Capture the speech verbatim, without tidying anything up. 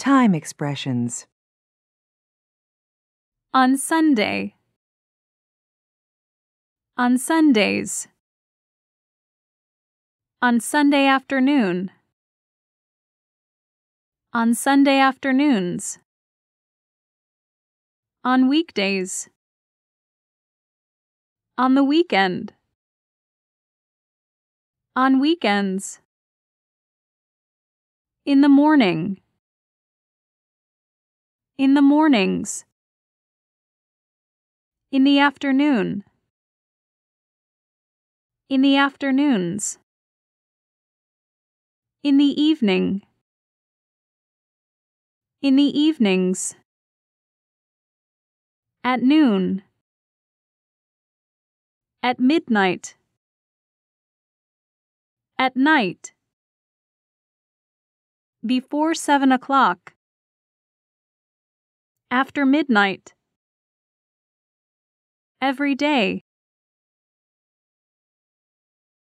Time expressions. On Sunday. On Sundays. On Sunday afternoon. On Sunday afternoons. On weekdays. On the weekend. On weekends. In the morning. In the mornings. In the afternoon. In the afternoons. In the evening. In the evenings. At noon. At midnight. At night. Before seven o'clock. After midnight. Every day.